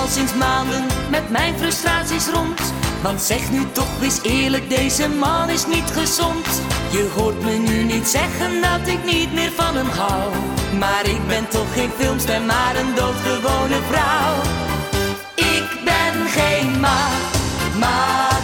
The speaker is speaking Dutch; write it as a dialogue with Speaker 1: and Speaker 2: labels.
Speaker 1: al sinds maanden met mijn frustraties rond. Want zeg nu toch eens eerlijk, deze man is niet gezond. Je hoort me nu niet zeggen dat ik niet meer van hem hou. Maar ik ben toch geen filmster, maar een doodgewone vrouw. Ik ben geen maat, maar